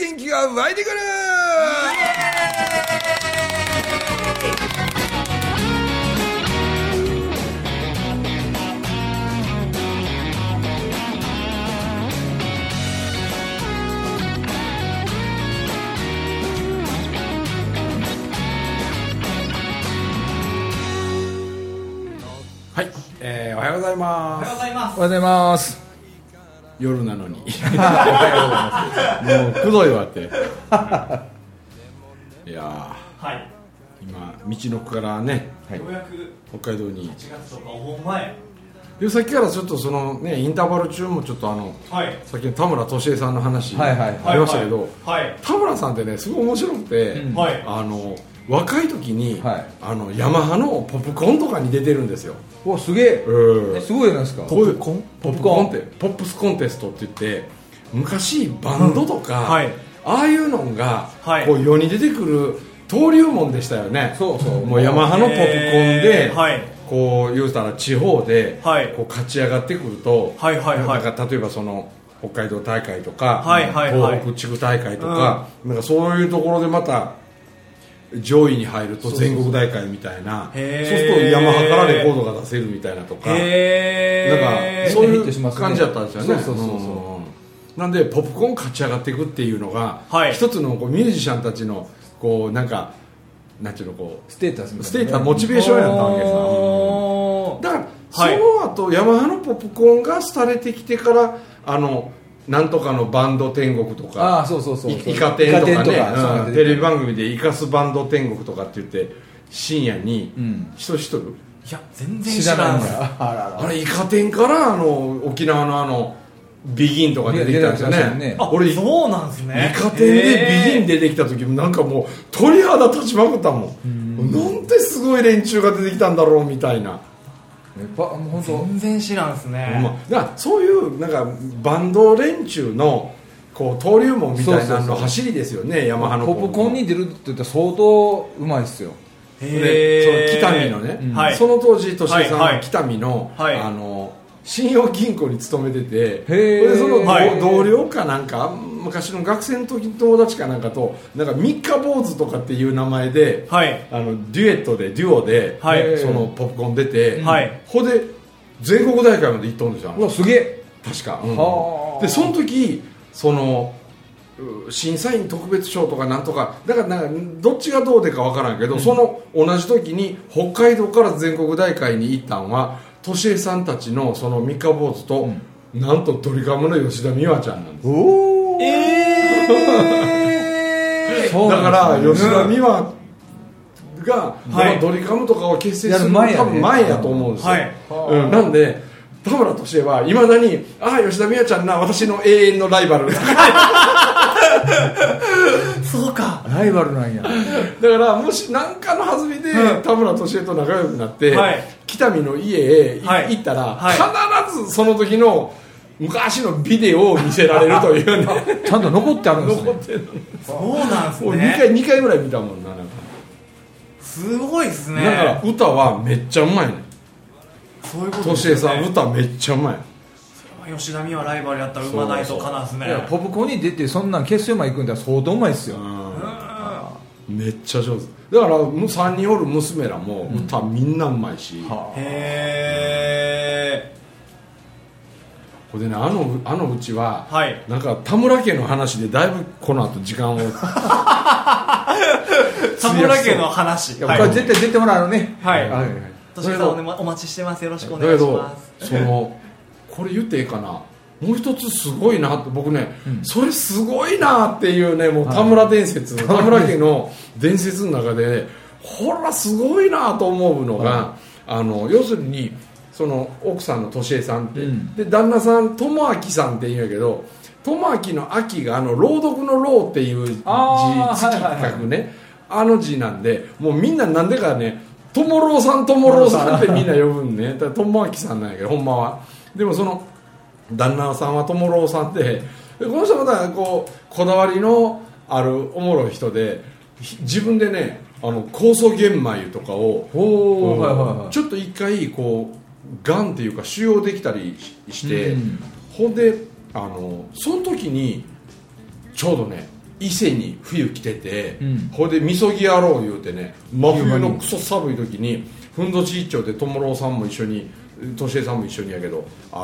元気が湧いてくる。はい、おはようございます。 おはようございます。 おはようございます。 夜なのにおはようございます。もうくどいわっていやはい。 今道のくからね、 ようやく北海道に 8月とかお盆前。 でさっきからちょっとそのねインターバル中もちょっとはい。 さっきの田村俊恵さんの話はいはいありましたけど、 はい。 田村さんってねすごい面白くて、 はい。 若い時に、 はいヤマハのポップコーンとかに出てるんですよ。 お、すげえ。すごいじゃないですか。 ポップコーンってポップスコンテストって言って昔バンドとか、 はい。 ああいうのが、 はいこう世に出てくる登竜門でしたよね。 そうそう。 もうヤマハのポップコーンで、 はい。 こう言うたら地方で、 はいこう勝ち上がってくると、 はいはいはいなんか例えばその北海道大会とか、 はいはいはい東北地区大会とか、なんかそういうところでまた上位に入ると全国大会みたいな、そうするとヤマハからレコードが出せるみたいなとか、なんかそういう感じだったんですよね。 そうそうそうそう。 なんでポップコーン勝ち上がっていくっていうのが、 はい一つのこうミュージシャンたちのこうなんかなんていうのこうステータスみたいなね。 ステータスモチベーションやったわけですよ。だからはいその後ヤマハのポップコーンが廃れてきてからなんとかのバンド天国とか、 ああ、そうそうそう。 イカ天とかね、 そうなんですテレビ番組でイカスバンド天国とかって言って深夜に人知っとる、 いや全然知らないんです。 だ。 あれイカ天から沖縄のビギンとか出てきたんですよね。 あ、 俺イそうなんですね。 カ天でビギン出てきた時もなんかもう鳥肌立ちまくったもん。なんてすごい連中が出てきたんだろうみたいな。 もう本当。 全然知らんですね。 だからそういうなんかバンド連中のこう登竜門みたいなの走りですよね。ヤマハのポップコーンに出るって言ったら相当うまいですよ。 でその北見のね、 はいその当時俊恵さんはいは北見の、 はい信用金庫に勤めてて、 へーでそのはい同僚かなんか昔の学生の時の友達かなんかとなんか三日坊主とかっていう名前で、 はいデュエットでデュオで、 はいそのポップコーン出て、 はいほんで全国大会まで行っとるんですよ。 うわ、すげえ。 確か、 はあでその時その審査員特別賞とかなんとかだからなんかどっちがどうでかわからんけど、その同じ時に北海道から全国大会に行ったんは俊恵さんたちのその三日坊主と、なんとドリカムの吉田美和ちゃんなんです。 おお。そうだからなんですね吉田美和が、 はいドリカムとかを結成するやる前やね多分前やと思うんですよ、 はいなんで田村俊恵はいまだに「ああ吉田美和ちゃんな私の永遠のライバル」 そうか。 ライバルなんや。 だからもし何かの弾みで田村俊恵と仲良くなって、 はい北見の家へはい行ったら、 はい必ずその時の昔のビデオを見せられるというねちゃんと残ってあるんですね。 残ってるそうなんですもうね。 2回ぐらい見たもんな。なんかすごいですね。 だから歌はめっちゃうまいね。 そういうことです俊恵さんよね。 歌めっちゃうまい。 吉田美和ライバルやったら馬ないとかなんですね。 いや、ポップコーンに出てそんなん決勝まで行くんだら相当うまいですよ。 めっちゃ上手だから3人おる娘らも歌みんなうまいし、 へこれでねあのうちは、 はいなんか田村家の話でだいぶこの後時間をー。田村家の話。 いや、 はいこれ絶対出てもらうね。 はいはい。 俊恵さんお待ちしてます。よろしくおだけ願いしまどす。 これ言っていいかな、もう一つすごいなって僕ね、それすごいなっていうねもう田村伝説、田村家の伝説の中で、ほらすごいなと思うのが、要するにその奥さんの俊恵さんって、で旦那さん智明さんって言うんやけど、智明の明が朗読の朗っていう字書くね、字なんで、もうみんななんでかねともろうさんってみんな呼ぶんね。だから智明さんなんやけどほんまは。でもその旦那さんはともろうさんで、この人またこだわりのあるおもろい人で、自分でね酵素玄米とかをちょっと一回がんっていうか腫瘍できたりして、ほんでその時にちょうどね伊勢に冬来てて、 うんほいでみそぎやろう言うてね、真冬のクソ寒い時にふんどし一丁で友郎さんも一緒に敏江さんも一緒にやけど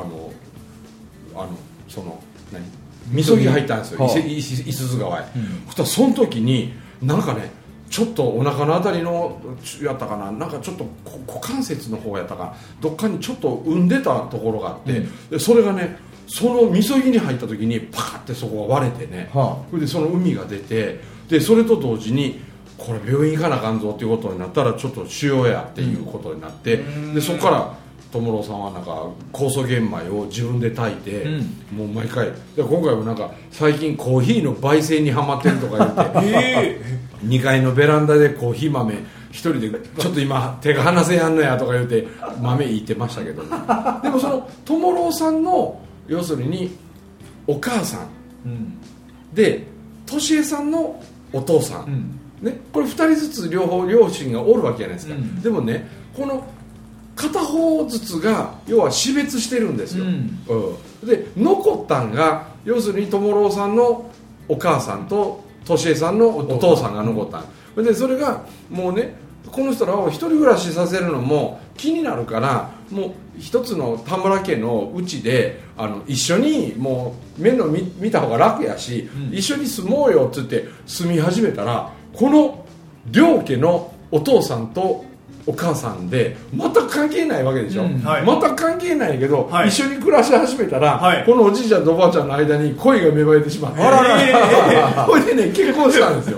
その何みそぎ入ったんですよ、 はあ伊勢津川へ、 うんそしたらその時になんかねちょっとお腹のあたりのやったかな、なんかちょっと股関節の方やったかどっかにちょっと産んでたところがあって、でそれがねそのみそぎに入った時にパカってそこが割れてね、 はそれでその海が出て、でそれと同時にこれ病院行かなあかんぞっていうことになったらちょっと腫瘍やっていうことになって、でそこから友郎さんはなんか酵素玄米を自分で炊いて、もう毎回で今回もなんか最近コーヒーの焙煎にハマってるとか言って2階のベランダでコーヒー豆一人でちょっと今手が離せやんのやとか言って豆いってましたけど、ね、でもその友郎さんの要するにお母さんうんで敏江さんのお父さん、 うんね、これ2人ずつ両方両親がおるわけじゃないですか、 うんでもねこの片方ずつが要は死別してるんですよ、で残ったんが要するに友郎さんのお母さんと敏江さんのお父さんが残ったんで、それがもうねこの人らを一人暮らしさせるのも気になるから、もう一つの田村家のうちで一緒にもう面倒 見た方が楽やし、一緒に住もうよって言って住み始めたら、この両家のお父さんとお母さんで全く関係ないわけでしょ、 はい全く関係ないけど、 はい一緒に暮らし始めたら、 はいこのおじいちゃんとおばあちゃんの間に恋が芽生えてしまって、これでね結婚したんですよ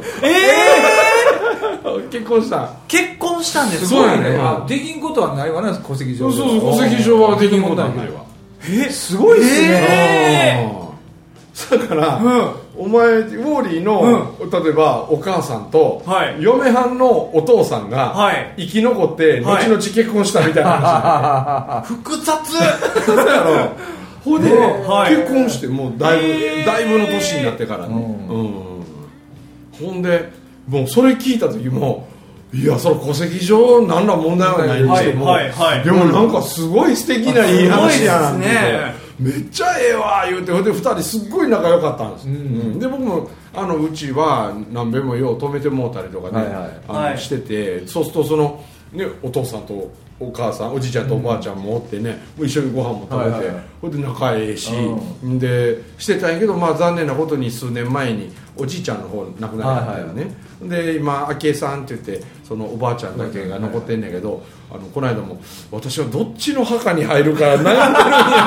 結婚した結婚したんですそうやねあできんことはないわな、戸籍上そうそう戸籍上はできんことはないわすごいっすね、 だから、お前ウォーリーの、例えばお母さんと、 はい嫁はんのお父さんが、 はい生き残って後はい 々結婚したみたいな話複雑そうやろほいで、 はい結婚してもうだいぶの年になってからね、ほんでもうそれ聞いた時もいやその戸籍上何ら問題はないにしても、 はいはいはいでもなんかすごい素敵ないい話やなってすごいですねめっちゃええわ言うて、ほんで2人すっごい仲良かったんです、で僕もうちは何べんもよう止めてもうたりとかね、 はいしてて、そうするとその、ね、お父さんとお母さんおじいちゃんとおばあちゃんもおってね、もう一緒にご飯も食べて、 はいはいはいほんで仲ええし、でしてたんやけど、まあ、残念なことに数年前におじいちゃんの方亡くなったよね、で今昭恵さんって言ってそのおばあちゃんだけが残ってんねんけど、この間も私はどっちの墓に入るか悩んでるんや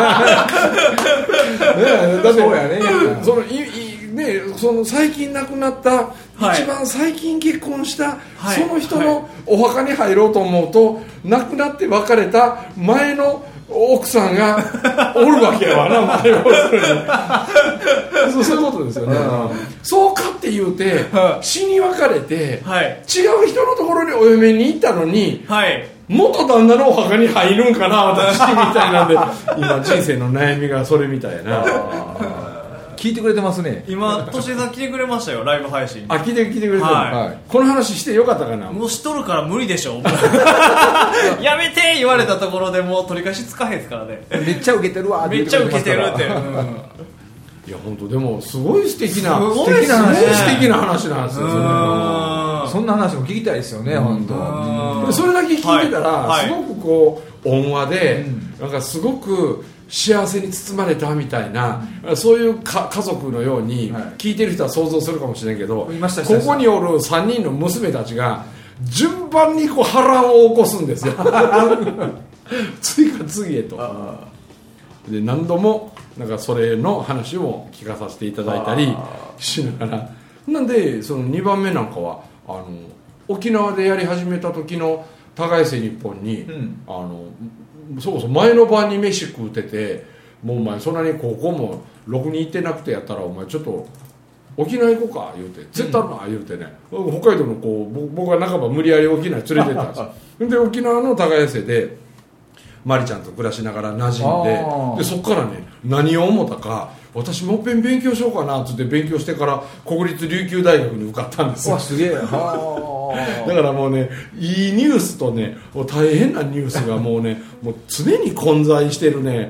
ね、だってそうやねそのね、その最近亡くなった、 はい一番最近結婚した、 はいその人のお墓に入ろうと思うと、亡くなって別れた前の奥さんがおるわけやわな前要するにそういうことですよね、そうかって言うて、死に別れて、 はい違う人のところにお嫁に行ったのに、 はい元旦那のお墓に入るんかな私みたいなんで今人生の悩みがそれみたいな聞いてくれてますね。 今敏江さん来てくれましたよライブ配信に聞いてくれてる、 はいこの話してよかったかな。 もうしとるから無理でしょやめて言われたところでもう取り返しつかへんですからねめっちゃウケてるわめっちゃウケてるって、 いや本当でもすごい素敵なすごいですね素敵な話なんですよそれそんな話も聞きたいですよね、本当。 でそれだけ聞いてたら、 はいすごくこう温和で、なんかすごく幸せに包まれたみたいな、そういう家族のようにはい聞いてる人は想像するかもしれないけど、 いましたここにおる3人の娘たちが順番にこう波乱を起こすんですよ次から次へとで何度もなんかそれの話を聞かさせていただいたりしながら、なんでその2番目なんかは沖縄でやり始めた時の高瀬日本に、そこそ前の晩に飯食うてて、もうお前そんなに高校もろくに行ってなくてやったらお前ちょっと沖縄行こうか言うて絶対な言うてね、北海道の子僕が半ば無理やり沖縄に連れてったんですよで沖縄の高瀬でマリちゃんと暮らしながら馴染んで、そっからね何を思ったか、私もっぺん勉強しようかなって勉強してから国立琉球大学に受かったんですよ。 わすげえだからもうねいいニュースとねもう大変なニュースがもうねもう常に混在してるね、ほん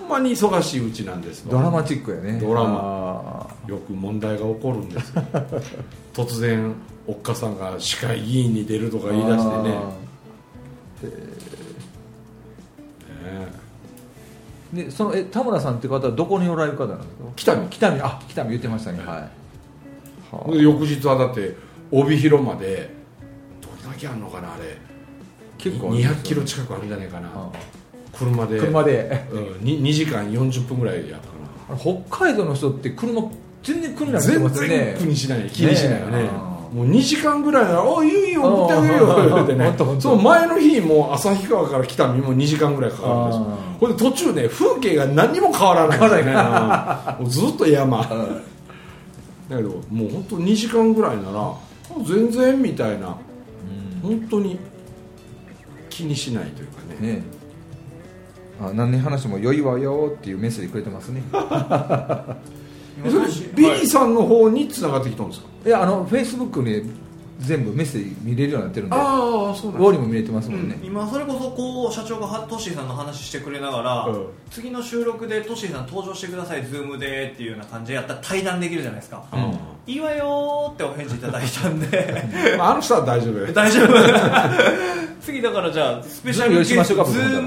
んまに忙しいうちなんですわ。 ドラマチックやね。 ドラマよく問題が起こるんですよ突然おっかさんが市会議員に出るとか言い出してね。 でその田村さんって方はどこにおられる方なんですか？北見言ってましたね。はい。 で翌日はだって帯広までどれだけあるのかな、あれ結構 200キロ近くあるんじゃないかな、車で、2時間40分ぐらいやったかな。 北海道の人って車全然来るなってますよね。 全然気にしないよね。もう2時間ぐらいなら「おいいよ送ってあげるよ」ってねその前の日も旭川から北見も2時間ぐらいかかるんですよ。これで途中ね風景が何にも変わらないんですねもうずっと山だけどもう本当2時間ぐらいなら全然みたいな、本当に気にしないというかね。 何年話しても良いわよっていうメッセージくれてますねそれビリーさんの方に繋がってきたんですか？ いやフェイスブックに全部メッセージ見れるようになってるんで、 ああそうなんウォーリーも見れてますもんね、 今それこそこう社長がトッシーさんの話してくれながら、次の収録でトッシーさん登場してください Zoom でっていうような感じでやったら対談できるじゃないですか、いいわよーってお返事いただいたんであの人は大丈夫大丈夫次だからじゃあスペシャルゲスト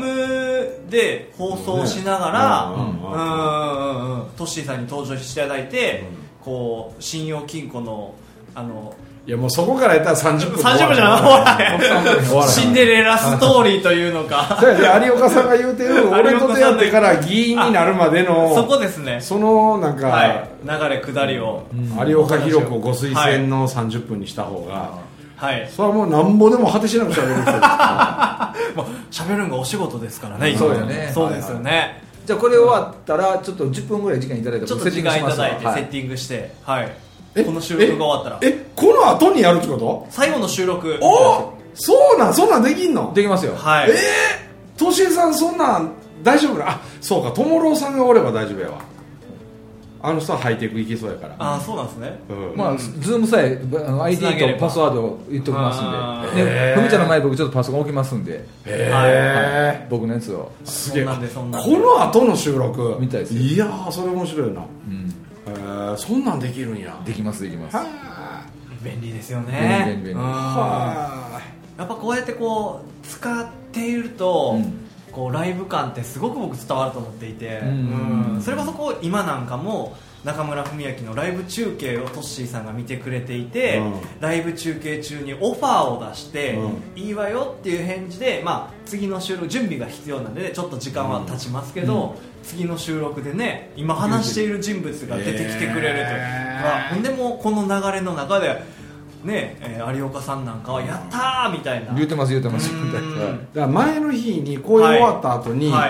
Zoom で放送しながらトッシーさんに登場していただいて、こう信用金庫のいやもうそこからやったら30分じゃんシンデレラストーリーというのか有岡さんが言うてる俺と出会ってから議員になるまでのそこですね、 そのなんか、 流れ下りを、 有岡弘子ご推薦の30分にした方が、それはもうなんぼでも果てしなく喋る人ですから喋るのがお仕事ですからね。 そうよね。 そうですよね。 じゃあこれ終わったらちょっと10分ぐらい時間いただいてちょっと時間いただいてセッティングして、この収録が終わったらこの後にやるってこと？ 最後の収録。 そんなんできんの？ できますよ。 としえさんそんなん大丈夫な？そうか、ともろうさんがおれば大丈夫やわ。あの人はハイテクいけそうやから。 そうなんですね。 まあズームさえID とパスワード言っておきますんで、ふみちゃんの前僕ちょっとパソコン置きますんで、僕のやつを。 すげえ。この後の収録みたいですよ。 いやーそれ面白いな。そんなんできるんや。 できます。 便利ですよね。 便利。 やっぱこうやってこう使っていると、こうライブ感ってすごく僕伝わると思っていて、それこそこう今なんかも中村文明のライブ中継をトッシーさんが見てくれていて、ライブ中継中にオファーを出して、いいわよっていう返事で、次の収録準備が必要なんで、ちょっと時間は経ちますけど、次の収録でね今話している人物が出てきてくれると、ほんでもこの流れの中で有岡さんなんかはやったーみたいな言ってますだから前の日にこういう終わった後に、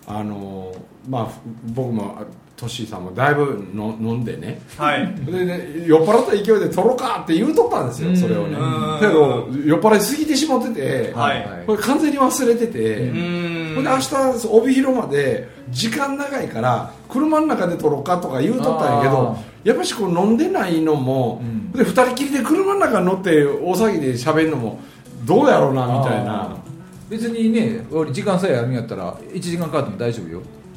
僕もトッシーさんもだいぶ飲んでね、で酔っ払った勢いで撮ろうかって言うとったんですよ、それをね。けど酔っ払いすぎてしまってて、これ完全に忘れてて、これで明日帯広まで時間長いから車の中で撮ろうかとか言うとったんやけど、やっぱしこう飲んでないのも、で2人きりで車の中に乗って大騒ぎで喋るのもどうやろうなみたいな。 別にね時間さえあるんやったら1時間かかっても大丈夫よ。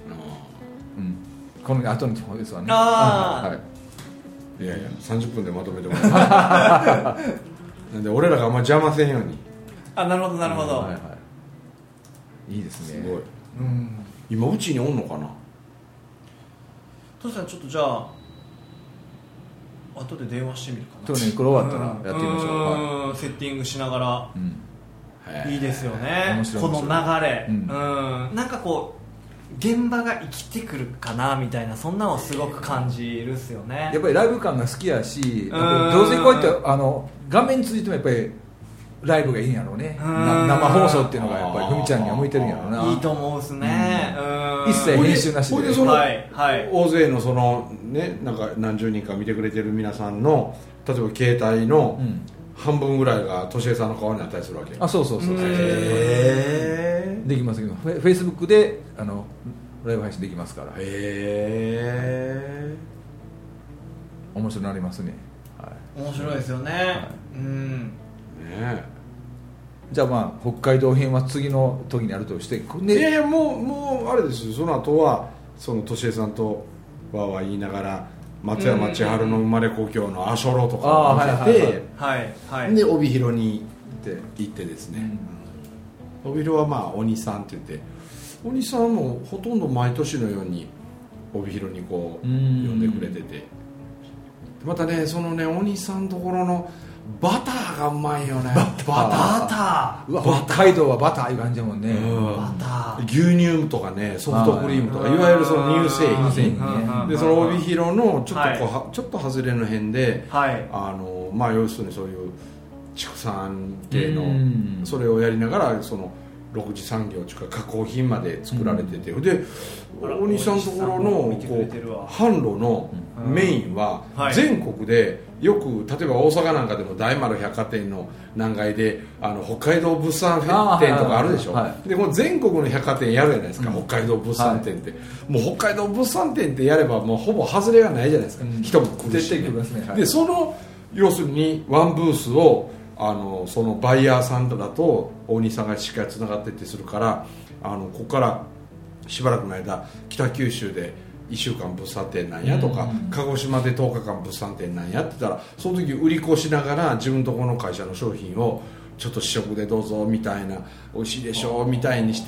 この後の方ですわね。 いやいや30分でまとめてもらうなんで俺らがあんま邪魔せんように。 なるほどなるほど、 いいですね。 すごい。今うちにおんのかな。 トシさんちょっとじゃあ後で電話してみるかな。 これ終わったらやってみましょう。 セッティングしながら、いいですよねこの流れ。なんかこう現場が生きてくるかなみたいな、そんなのをすごく感じるっすよね。 やっぱりライブ感が好きやし、どうせこうやって画面についてもやっぱりライブがいいんやろうね。生放送っていうのがやっぱりふみちゃんには向いてるんやろうな。 いいと思うっすね。 一切編集なしで。 でその大勢のそのね、なんか何十人か見てくれてる皆さんの例えば携帯の半分ぐらいがとしえさんの顔になったりするわけ。 そうできますけど、フェイスブックでライブ配信できますから。面白くなりますね。 面白いですよね。 じゃあ北海道編は次の時にあるとして、 いやいやもうあれですよ。その後はその敏江さんとわーわー言いながら松山千春の生まれ故郷の阿蘇路とかを見せて、で帯広に行ってですね、帯広はまあ鬼さんって言って、鬼さんもほとんど毎年のように帯広にこう呼んでくれてて、またねそのね鬼さんのところのバターがうまいよね。バター北海道はバターいう感じだもんね、 バター牛乳とかねソフトクリームとかいわゆるその乳製品で、その帯広のちょっとこう、ちょっと外れの辺で、まあ要するにそういう畜産系のそれをやりながらその6次産業というか加工品まで作られてて、で大西さんのところのこう販路のメインは全国でよく、例えば大阪なんかでも大丸百貨店の何階で北海道物産店とかあるでしょ、でこの全国の百貨店やるじゃないですか、北海道物産店って、もう北海道物産店ってやればもうほぼ外れがないじゃないですか、人も来るし、でその要するにワンブースをそのバイヤーさんとだと大西さんがしっかりつながってってするから、ここからしばらくの間北九州で1週間物産展なんやとか、鹿児島で10日間物産展なんやって言ったら、その時売り越しながら自分とこの会社の商品をちょっと試食でどうぞみたいな、美味しいでしょみたいにして、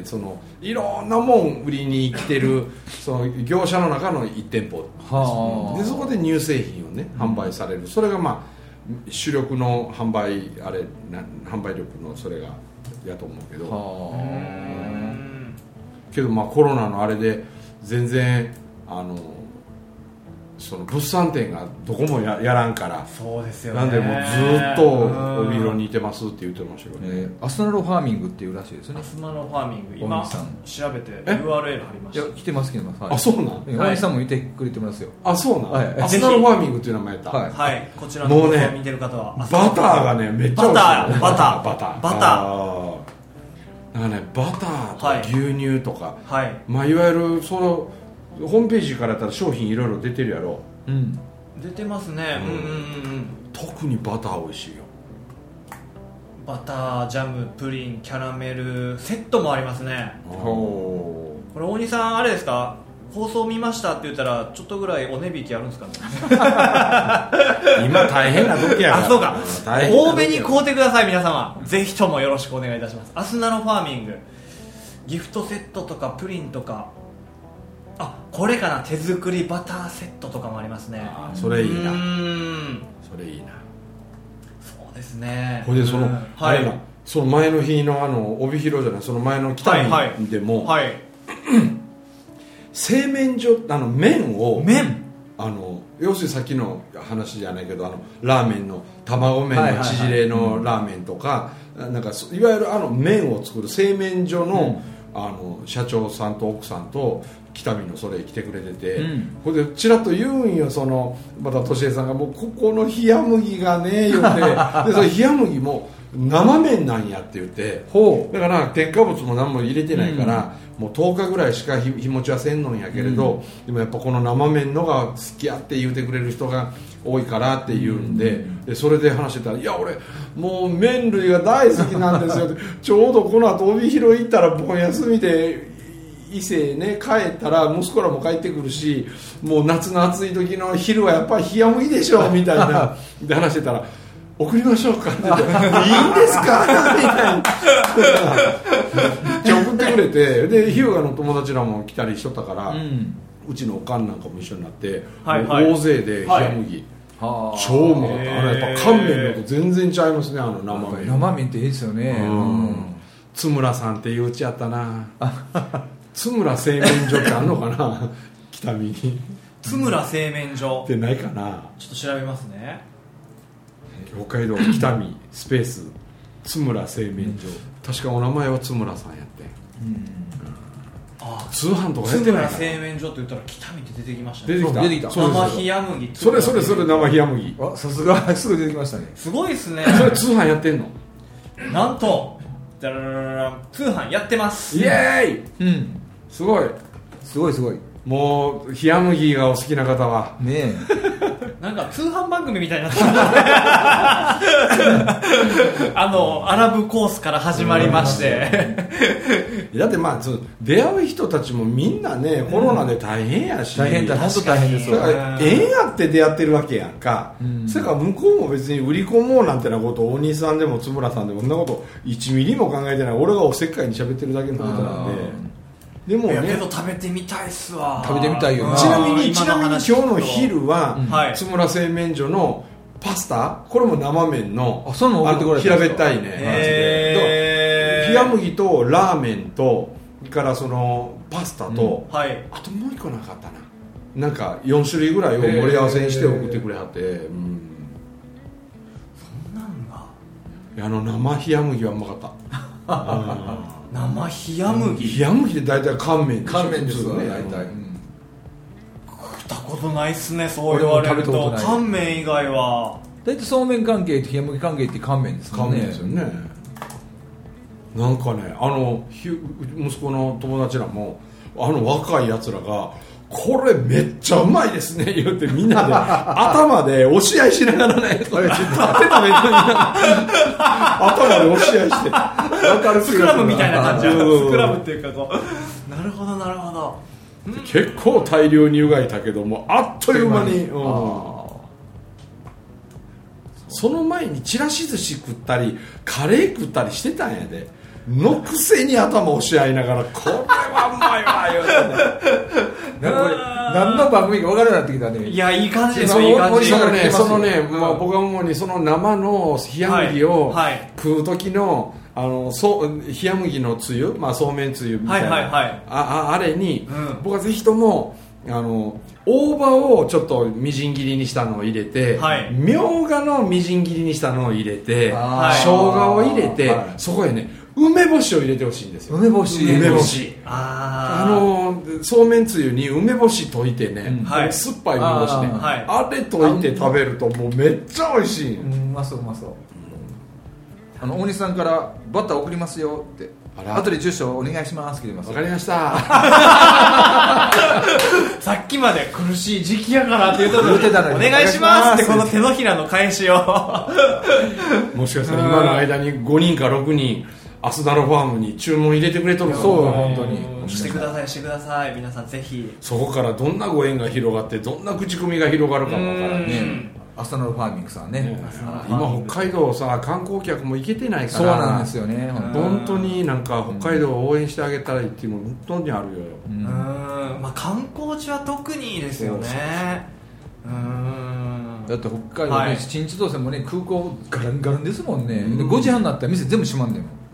そのいろんなもん売りに来てるその業者の中の1店舗で、そこで乳製品をね販売される、それがまあ主力の販売力のそれがやと思うけど、けどまあコロナのあれで全然その物産展がどこも やらんから、 そうですよね、 なんでもうずっと帯広にいてますって言ってましたよね。 アスナロファーミングっていうらしいですね。 アスナロファーミング、今調べて URL 貼りました。 いや来てます、 あ、そうなん。 大西さんもいてくれてますよ。 あ、そうなん、アスナロファーミングっていう名前やった。 はい、こちらの動画を見てる方はバターがねめっちゃ美味しい。バターなんかね、バターとか牛乳とか、まあいわゆるそのホームページからやったら商品いろいろ出てるやろ。 出てますね。 特にバター美味しいよ。 バター、ジャム、プリン、キャラメルセットもありますね。これ大西さんあれですか、放送見ましたって言ったらちょっとぐらいお値引きあるんですかね。 今大変な時やから。 あ、そうか、多めに買うてください皆様、ぜひともよろしくお願いいたします。アスナロファーミングギフトセットとかプリンとか、あ、これかな、手作りバターセットとかもありますね。 それいいな、それいいな。 そうですね。 これでその、あれな、その前の日の帯広じゃない、その前の北見でも、製麺所、麺を要するにさっきの話じゃないけど、ラーメンの卵麺の縮れのラーメンとか、なんかいわゆる麺を作る製麺所の、社長さんと奥さんと北見のそれ来てくれてて、これでちらっと言うんよ、そのまた敏江さんが、もうここの冷麦がね言ってでその冷麦も生麺なんやって言って、だから添加物も何も入れてないから、もう10日ぐらいしか日持ちはせんのんやけれど、でもやっぱこの生麺のが好きやって言うてくれる人が多いからって言うんで、それで話してたら、いや俺もう麺類が大好きなんですよってちょうどこの後帯広行ったら僕休みで伊勢ね帰ったら息子らも帰ってくるし、もう夏の暑い時の昼はやっぱり冷麦でしょみたいなで話してたら、送りましょうかって言っていいんですかみたいな送ってくれて、で日向の友達らも来たりしとったから、うちのおかんなんかも一緒になって、大勢で冷麦、超うまかった。やっぱ乾麺のと全然ちゃいますね、 生麺っていいですよね。 津村さんっていううちやったな。津村製麺所ってあんのかな北見に。 津村製麺所ってないかな。 ちょっと調べますね。 北海道北見スペース津村製麺所、確かお名前は津村さんやって、通販とかやってないから。津村製麺所って言ったら北見って出てきましたね。 出てきた。 生冷麦。 それ生冷麦。 あ、さすがすぐ出てきましたね。 すごいですね。 それ通販やってんの？ なんと通販やってます。 イエーイ。すごいもう冷麦がお好きな方はねなんか通販番組みたいになってるアラブコースから始まりましてだってまあ出会う人たちもみんなね、コロナで大変やし、 大変だ、本当大変ですよ。 縁あって出会ってるわけやんか、それから向こうも別に売り込もうなんてなことを大西さんでも津村さんでもそんなこと1ミリも考えてない、俺がおせっかいに喋ってるだけのことなんで。でもね、 けど食べてみたいっすわ。 食べてみたいよな。 ちなみに今日の昼は、津村製麺所のパスタ、これも生麺の平べったいね、冷麦とラーメンとからそのパスタと、あともう一個なかったな、なんか4種類ぐらいを盛り合わせにして送ってくれはって、 そんなんが生冷麦はうまかった生冷麦、 冷麦って大体乾麺ですよね、大体。 食ったことないっすね、そう言われると。乾麺以外は大体そうめん関係と冷麦関係って乾麺ですからね。 乾麺ですよね。なんかね、息子の友達らも若いやつらがこれめっちゃうまいですね言ってみんなで頭で押し合いしながらね、頭で押し合いしてスクラムみたいな感じ、スクラムっていうかこう、なるほどなるほど。 結構大量に湯がいたけどもあっという間に、その前にちらし寿司食ったりカレー食ったりしてたんやで、のくせに頭押し合いながらこれはうまいわ言うてね、 何の番組か分からなくなってきたね。 いや、いい感じですよ、いい感じ。 そのね、僕は主にその生の冷麦を食う時の冷麦のつゆ、そうめんつゆみたいな、あれに、僕はぜひとも大葉をちょっとみじん切りにしたのを入れて、みょうがのみじん切りにしたのを入れて、生姜を入れて、そこへね梅干しを入れてほしいんですよ。 梅干しそうめんつゆに梅干し溶いてね、酸っぱい梅干しね、あれ溶いて食べるともうめっちゃ美味しい。 うまそううまそう。大西さんからバッター送りますよって、後で住所お願いしますって言います。 わかりました。 さっきまで苦しい時期やからって言うと言ってたのにお願いしますってこの手のひらの返しをもしかしたら今の間に5人か6人アスナロファームに注文入れてくれとるから、 そう本当にしてくださいしてください、皆さんぜひ。 そこからどんなご縁が広がってどんな口コミが広がるかもわからんね。 アスナロファーミングさんね、 今北海道さ観光客も行けてないから、 そうなんですよね。 本当になんか北海道を応援してあげたらいいっていうの本当にあるよ。 観光地は特にいいですよね。 だって北海道ね、新千歳もね空港ガランガランですもんね。で5時半になったら店全部閉まんねんもん。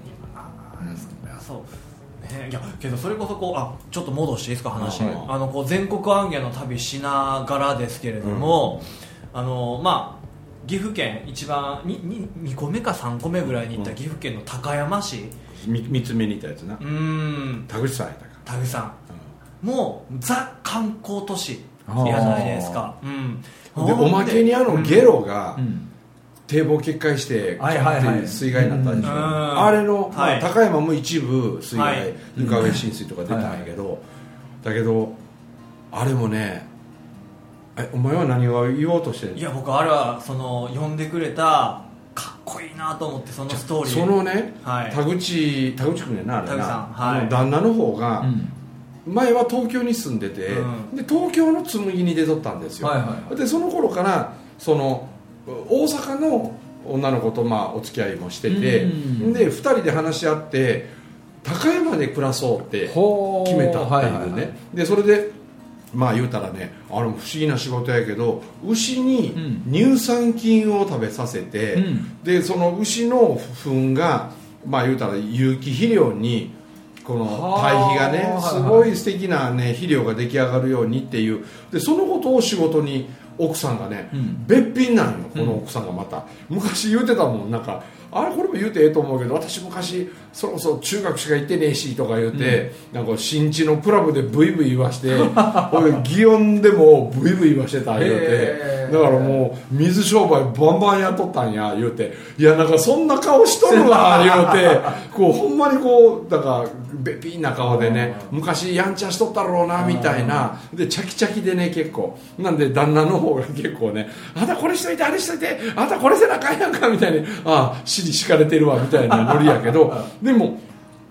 いやけどそれこそちょっと戻していいですか話、こう全国行脚の旅しながらですけれども、岐阜県一番2個目か3個目ぐらいに行った岐阜県の高山市、 3つ目に行ったやつな、田口さんやったか、 田口さん、もうザ観光都市じゃないですか。 でおまけにゲロが、堤防決壊して水害になったでしょ。あれの、高山も一部水害、床上浸水とか出たんやけど、だけどあれもね、お前は何を言おうとしてるの？ いや僕あれは呼んでくれたかっこいいなと思って、そのストーリー、 そのね、田口君やな、あれな、旦那の方が、前は東京に住んでて、で東京の紬に出とったんですよ。でその頃から大阪の女の子とお付き合いもしてて、で2人で話し合って高山で暮らそうって決めたっていうね。でそれで言うたらね、不思議な仕事やけど、牛に乳酸菌を食べさせて、でその牛の糞が言うたら有機肥料に、この堆肥がねすごい素敵なね肥料が出来上がるようにっていう、でそのことを仕事に奥さんがね、べっぴんなんよ、この奥さんがまた。昔言うてたもん、なんかこれも言うてええと思うけど、私昔そろそろ中学しか行ってねえしとか言うて、なんか新地のクラブでブイブイ言わして俺祇園でもブイブイ言わしてた言うて、だからもう水商売バンバンやっとったんや言うて、いやなんかそんな顔しとるわ言うてほんまにだからべっぴんな顔でね、昔やんちゃしとったろうなみたいな、でチャキチャキでね、結構なんで旦那の方が結構ね、あんたこれしといてあれしといてあんたこれせなあかんやんかみたいに、尻敷かれてるわみたいなノリやけどでも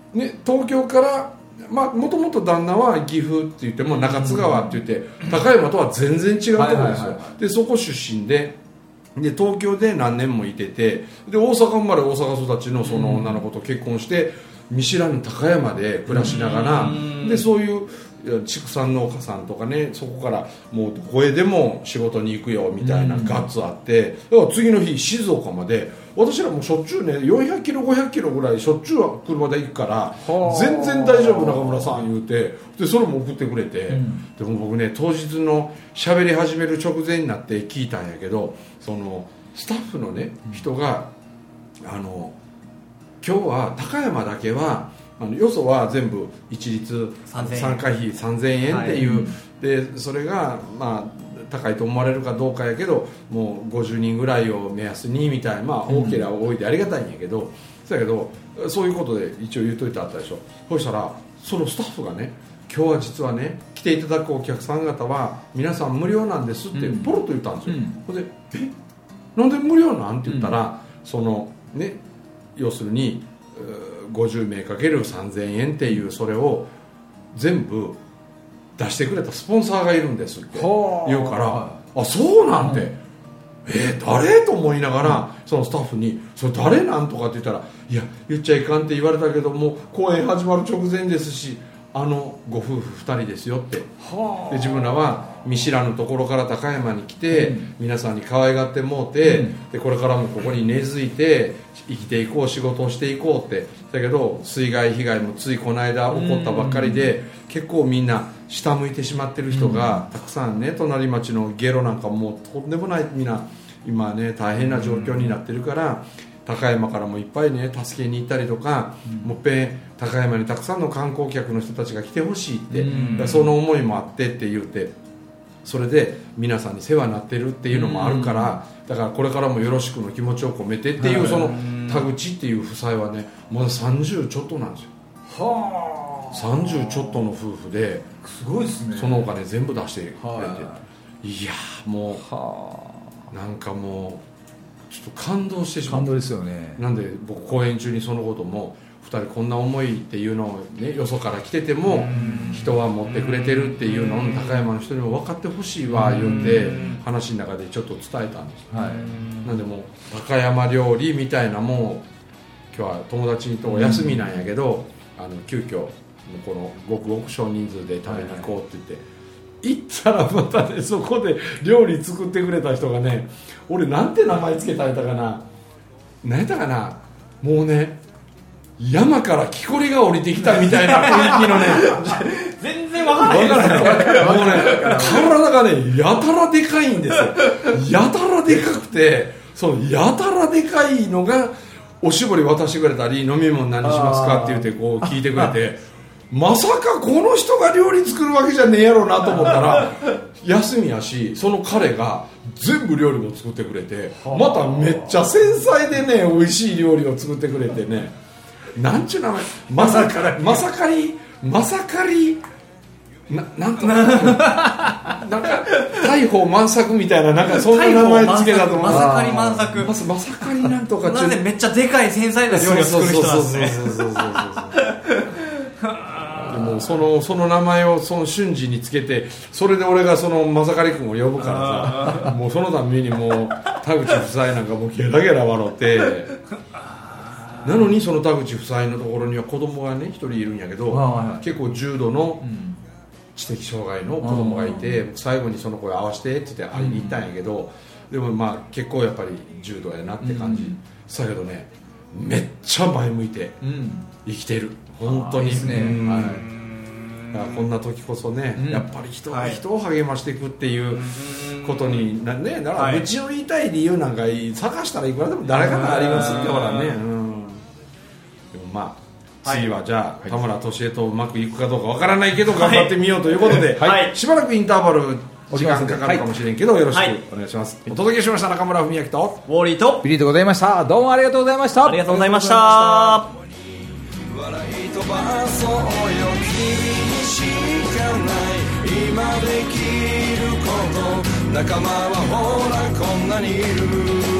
ね、東京からもともと旦那は岐阜って言っても中津川って言って高山とは全然違うところですよ。でそこ出身で東京で何年もいてて、で大阪生まれ大阪育ちのその女の子と結婚して見知らぬ高山で暮らしながら、でそういう畜産農家さんとかね、そこからもうどこへでも仕事に行くよみたいなガッツあって、だから次の日静岡まで私らもしょっちゅうね400キロ500キロぐらいしょっちゅう車で行くから全然大丈夫中村さん言うて、でそれも送ってくれて、でも僕ね当日の喋り始める直前になって聞いたんやけど、そのスタッフのね人が今日は高山だけはよそは全部一律参加費3000円っていう、でそれが高いと思われるかどうかやけどもう50人ぐらいを目安にみたいな、多ければ多いでありがたいんやけど、そうやけどそういうことで一応言うといてあったでしょ。そしたらそのスタッフがね、今日は実はね来ていただくお客さん方は皆さん無料なんですってポロッと言ったんですよ。ほんでなんで無料なんって言ったら、そのね要するに50名かける3000円っていうそれを全部出してくれたスポンサーがいるんですって言うから、あそうなんて、誰と思いながらそのスタッフにそれ誰なんとかって言ったら、いや言っちゃいかんって言われたけども公演始まる直前ですしご夫婦2人ですよって。で自分らは見知らぬところから高山に来て、皆さんに可愛がってもうて、でこれからもここに根付いて生きていこう、仕事をしていこうって。だけど水害被害もついこの間起こったばっかりで、結構みんな下向いてしまってる人がたくさんね、隣町のゲロなんかもうとんでもないみんな今ね大変な状況になってるから、高山からもいっぱいね助けに行ったりとか、もっぺん高山にたくさんの観光客の人たちが来てほしいって、その思いもあってって言って、それで皆さんに世話になってるっていうのもあるから、だからこれからもよろしくの気持ちを込めてっていう、その田口っていう夫妻はねまだ30ちょっとなんですよ。30ちょっとの夫婦ですごいですね。 そのお金全部出してくれて、いやもうなんかもうちょっと感動してしまう。 感動ですよね。 なんで僕公演中にそのことも2人こんな思いっていうのをね、よそから来てても人は持ってくれてるっていうのを高山の人にも分かってほしいわ言って話の中でちょっと伝えたんです。なんでもう高山料理みたいなもん今日は友達とお休みなんやけど、急遽このごくごく少人数で食べに行こうって言って、行ったらまたねそこで料理作ってくれた人がね、俺なんて名前つけたんやったかな、何やったかな、もうね山から木こりが降りてきたみたいな雰囲気のね全然わからないもうね体がねやたらでかいんですよ。やたらでかくて、そのやたらでかいのがおしぼり渡してくれたり、飲み物何しますかって言ってこう聞いてくれて、まさかこの人が料理作るわけじゃねえやろうなと思ったら休みやし、その彼が全部料理を作ってくれて、まためっちゃ繊細でね美味しい料理を作ってくれてね、なんちゅう名前、まさかりなんとなんか大砲満作みたいな、なんかそんな名前つけたと思う。 まさかり満作、 まさかりなんとかなぜめっちゃでかい繊細な料理を作る人なんですね。 もうその名前をその瞬時につけて、それで俺がそのまさかり君を呼ぶからさ、もうそのためにもう田口夫妻なんかもうゲラゲラ笑ってなのにその田口夫妻のところには子供がね一人いるんやけど、結構重度の知的障害の子供がいて、最後にその子を会わせてって言って会いに行ったんやけど、でもまあ結構やっぱり重度やなって感じ、だけどねめっちゃ前向いて生きてる、本当にですね。だからこんな時こそね、やっぱり人を励ましていくっていうことにね、だから愚痴を言いたい理由なんか探したらいくらでも誰かがありますってほらね。でもまあ次はじゃあ田村俊恵とうまくいくかどうかわからないけど頑張ってみようということで、しばらくインターバル時間かかるかもしれんけどよろしくお願いします。お届けしました中村文明とウォーリーとビリーでございました。どうもありがとうございました。 ありがとうございました。 笑い飛ばそうよ君にしかない今できること、仲間はほらこんなにいる。